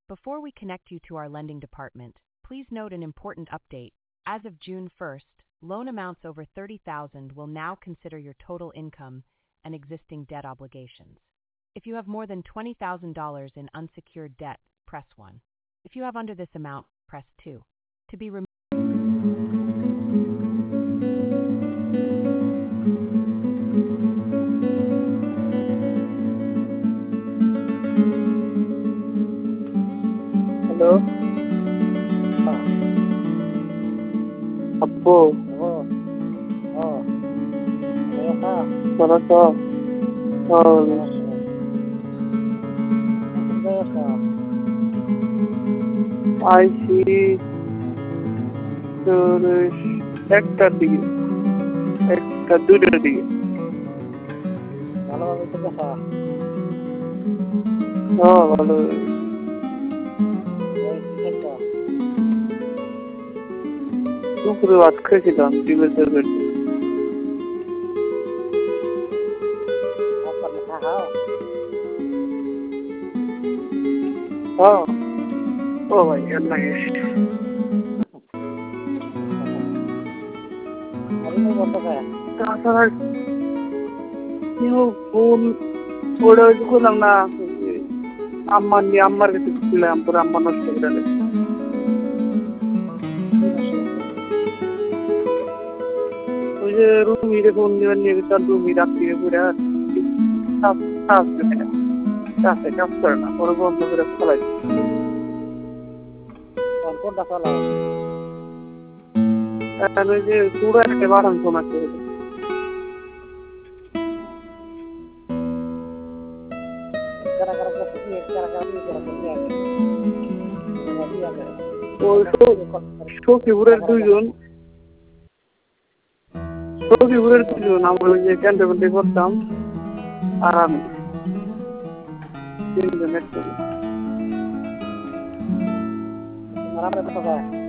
Before we connect you to our lending department, please note an important update. As of June 1st, loan amounts over $30,000 will now consider your total income and existing debt obligations. If you have more than $20,000 in unsecured debt, press 1. If you have under this amount, press 2. To be removed. Halo, Apo, Sarasa, আইসি তোর একটার দিকে, দুইটার দিকে। ভালোভাবে তো দেখা ভালো। দুপুরে ভাত খেয়েছিলাম ডিমের তরকারি। ও ভাই তাছাড়া ফোন ওটা করলাম না, আম্মার কাছে ছিলাম, পরে আম্মা নষ্ট করে ওই যে রুমিরে ফোন দিবেন নিয়ে তার রুমি রাত্রিরে ঘুরে কাজ করে না, পরে বন্ধ করে ফেলাই। কোনটা চালাও? ওই যে পুরো একটা বাড়ান ফোন আছে, সখীপুরের দুইজন আমরা ওই যে ক্যান্টনমেন্টে করতাম, আর আমি তিনজন একসাথে। মারা